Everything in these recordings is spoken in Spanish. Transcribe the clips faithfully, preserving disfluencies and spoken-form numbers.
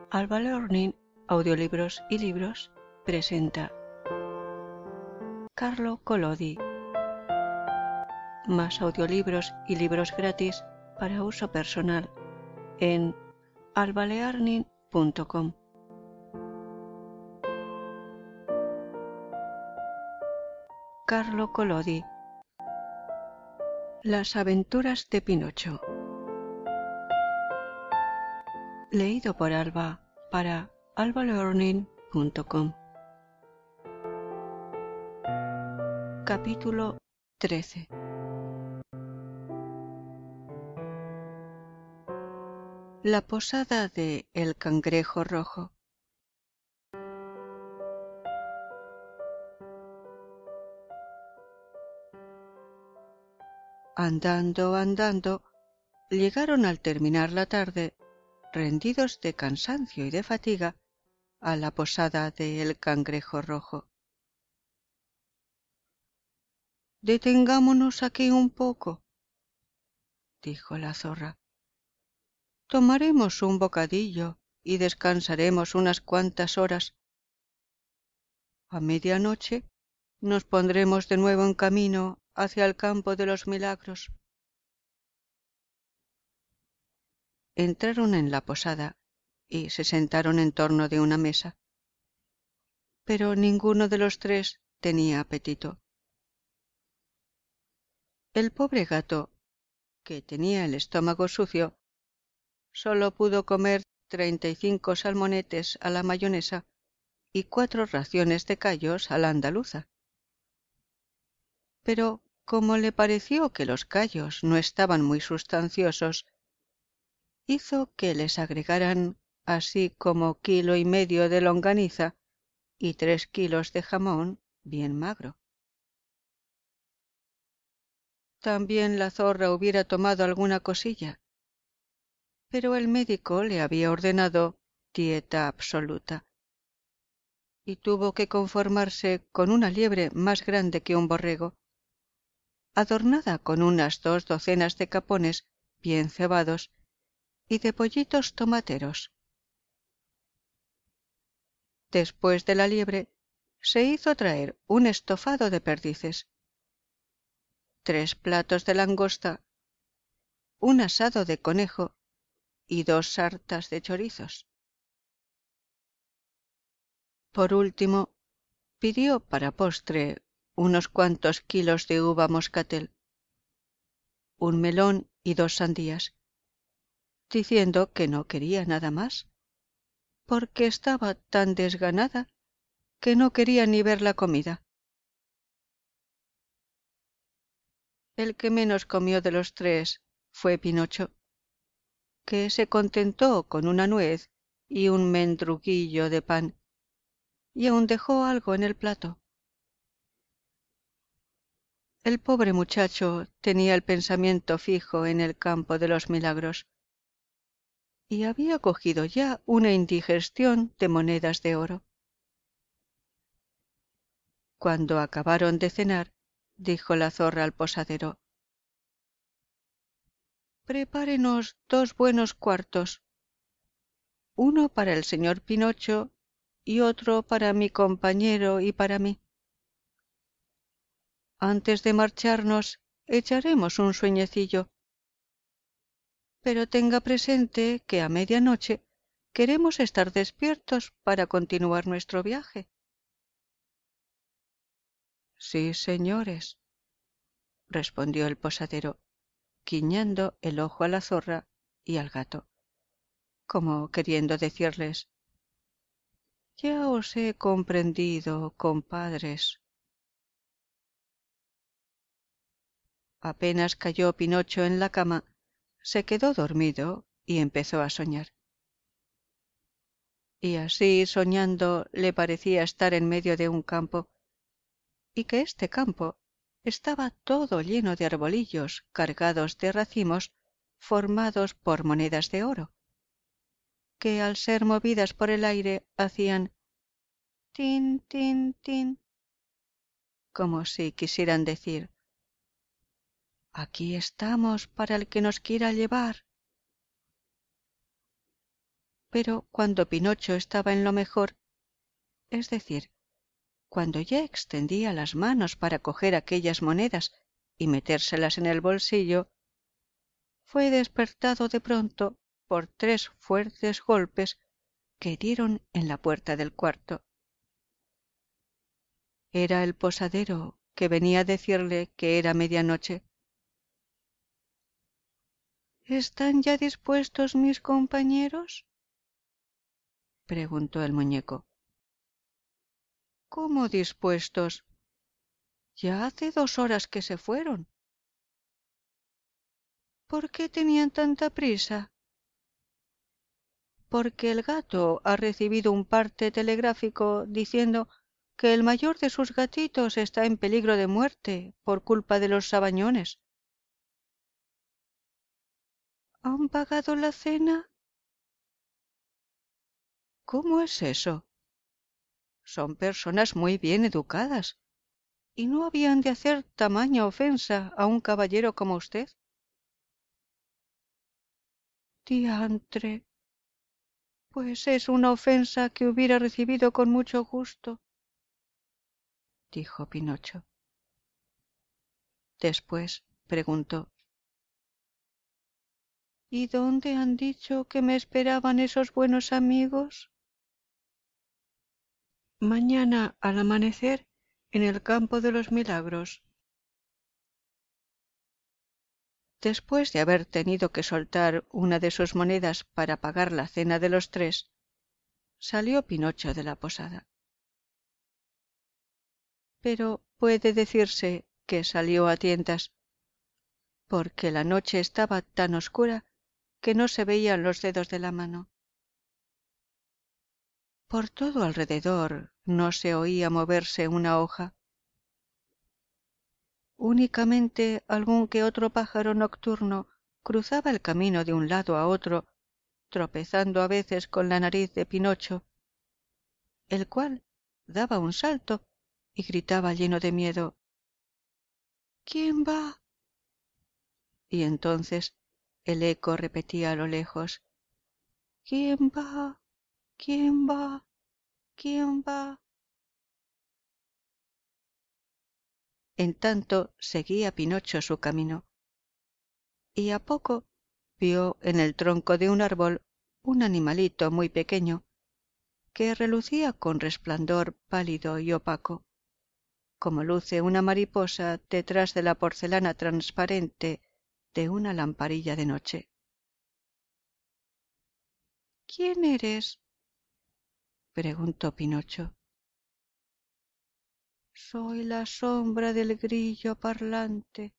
Alba Learning, Audiolibros y Libros presenta Carlo Collodi. Más audiolibros y libros gratis para uso personal en alba learning punto com. Carlo Collodi. Las aventuras de Pinocho. Leído por Alba para alba learning punto com. Capítulo trece. La posada de El Cangrejo Rojo. Andando, andando, llegaron al terminar la tarde, rendidos de cansancio y de fatiga, a la posada de El Cangrejo Rojo. «Detengámonos aquí un poco», dijo la zorra. «Tomaremos un bocadillo y descansaremos unas cuantas horas. A medianoche nos pondremos de nuevo en camino hacia el campo de los milagros». Entraron en la posada y se sentaron en torno de una mesa. Pero ninguno de los tres tenía apetito. El pobre gato, que tenía el estómago sucio, solo pudo comer treinta y cinco salmonetes a la mayonesa y cuatro raciones de callos a la andaluza. Pero como le pareció que los callos no estaban muy sustanciosos, hizo que les agregaran así como kilo y medio de longaniza y tres kilos de jamón bien magro. También la zorra hubiera tomado alguna cosilla, pero el médico le había ordenado dieta absoluta y tuvo que conformarse con una liebre más grande que un borrego, adornada con unas dos docenas de capones bien cebados y de pollitos tomateros. Después de la liebre se hizo traer un estofado de perdices, tres platos de langosta, un asado de conejo y dos sartas de chorizos. Por último, pidió para postre unos cuantos kilos de uva moscatel, un melón y dos sandías, diciendo que no quería nada más, porque estaba tan desganada que no quería ni ver la comida. El que menos comió de los tres fue Pinocho, que se contentó con una nuez y un mendruguillo de pan, y aun dejó algo en el plato. El pobre muchacho tenía el pensamiento fijo en el campo de los milagros, y había cogido ya una indigestión de monedas de oro. Cuando acabaron de cenar, dijo la zorra al posadero: «Prepárenos dos buenos cuartos, uno para el señor Pinocho y otro para mi compañero y para mí. Antes de marcharnos echaremos un sueñecillo, pero tenga presente que a medianoche queremos estar despiertos para continuar nuestro viaje». «Sí, señores», respondió el posadero, guiñando el ojo a la zorra y al gato, como queriendo decirles: «Ya os he comprendido, compadres». Apenas cayó Pinocho en la cama, se quedó dormido y empezó a soñar. Y así, soñando, le parecía estar en medio de un campo, y que este campo estaba todo lleno de arbolillos cargados de racimos formados por monedas de oro, que al ser movidas por el aire hacían tin, tin, tin, como si quisieran decir: «Aquí estamos para el que nos quiera llevar». Pero cuando Pinocho estaba en lo mejor, es decir, cuando ya extendía las manos para coger aquellas monedas y metérselas en el bolsillo, fue despertado de pronto por tres fuertes golpes que dieron en la puerta del cuarto. Era el posadero, que venía a decirle que era medianoche. —¿Están ya dispuestos mis compañeros? —preguntó el muñeco. —¿Cómo dispuestos? Ya hace dos horas que se fueron. —¿Por qué tenían tanta prisa? —Porque el gato ha recibido un parte telegráfico diciendo que el mayor de sus gatitos está en peligro de muerte por culpa de los sabañones. —¿Han pagado la cena? —¿Cómo es eso? Son personas muy bien educadas, y no habían de hacer tamaña ofensa a un caballero como usted. —Diantre, pues es una ofensa que hubiera recibido con mucho gusto —dijo Pinocho. Después preguntó: —¿Y dónde han dicho que me esperaban esos buenos amigos? —Mañana al amanecer en el campo de los Milagros. Después de haber tenido que soltar una de sus monedas para pagar la cena de los tres, salió Pinocho de la posada. Pero puede decirse que salió a tientas, porque la noche estaba tan oscura que no se veían los dedos de la mano. Por todo alrededor no se oía moverse una hoja. Únicamente algún que otro pájaro nocturno cruzaba el camino de un lado a otro, tropezando a veces con la nariz de Pinocho, el cual daba un salto y gritaba lleno de miedo: —¿Quién va? Y entonces el eco repetía a lo lejos: —¿Quién va? ¿Quién va? ¿Quién va? En tanto seguía Pinocho su camino, y a poco vio en el tronco de un árbol un animalito muy pequeño, que relucía con resplandor pálido y opaco, como luce una mariposa detrás de la porcelana transparente de una lamparilla de noche. —¿Quién eres? —preguntó Pinocho. —Soy la sombra del grillo parlante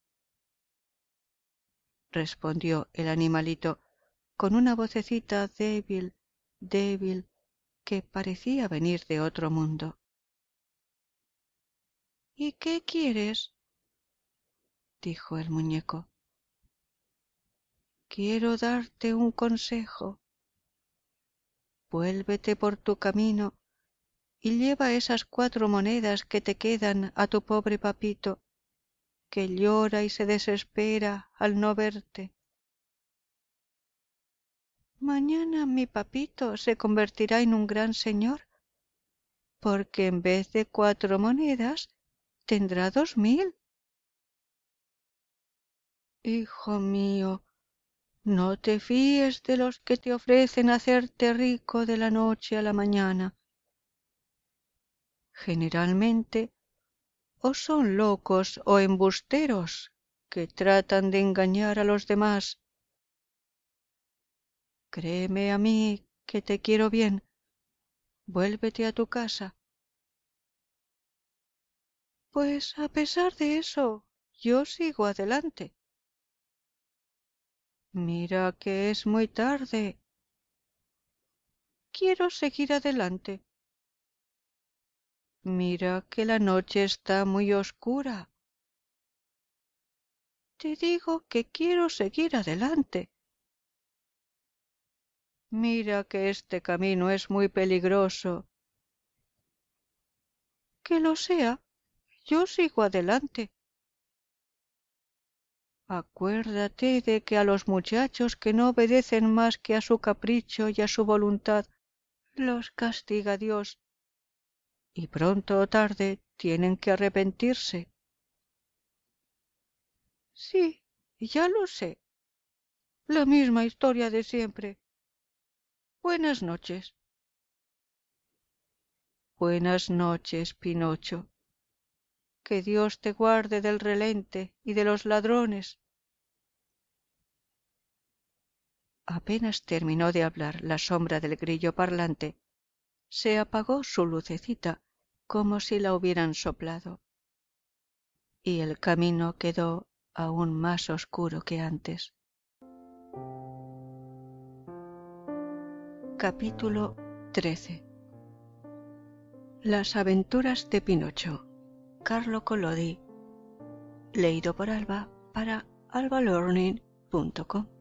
—respondió el animalito con una vocecita débil, débil, que parecía venir de otro mundo. —¿Y qué quieres? —dijo el muñeco. —Quiero darte un consejo. Vuélvete por tu camino y lleva esas cuatro monedas que te quedan a tu pobre papito, que llora y se desespera al no verte. Mañana mi papito se convertirá en un gran señor, porque en vez de cuatro monedas tendrá dos mil. Hijo mío, no te fíes de los que te ofrecen hacerte rico de la noche a la mañana. Generalmente o son locos o embusteros que tratan de engañar a los demás. Créeme a mí que te quiero bien. Vuélvete a tu casa. Pues a pesar de eso, yo sigo adelante. Mira que es muy tarde. Quiero seguir adelante. Mira que la noche está muy oscura. Te digo que quiero seguir adelante. Mira que este camino es muy peligroso. Que lo sea, yo sigo adelante. Acuérdate de que a los muchachos que no obedecen más que a su capricho y a su voluntad, los castiga Dios, y pronto o tarde tienen que arrepentirse. Sí, ya lo sé. La misma historia de siempre. Buenas noches. Buenas noches, Pinocho. Que Dios te guarde del relente y de los ladrones. Apenas terminó de hablar la sombra del grillo parlante, se apagó su lucecita como si la hubieran soplado, y el camino quedó aún más oscuro que antes. Capítulo trece. Las aventuras de Pinocho. Carlo Collodi. Leído por Alba para alba learning punto com.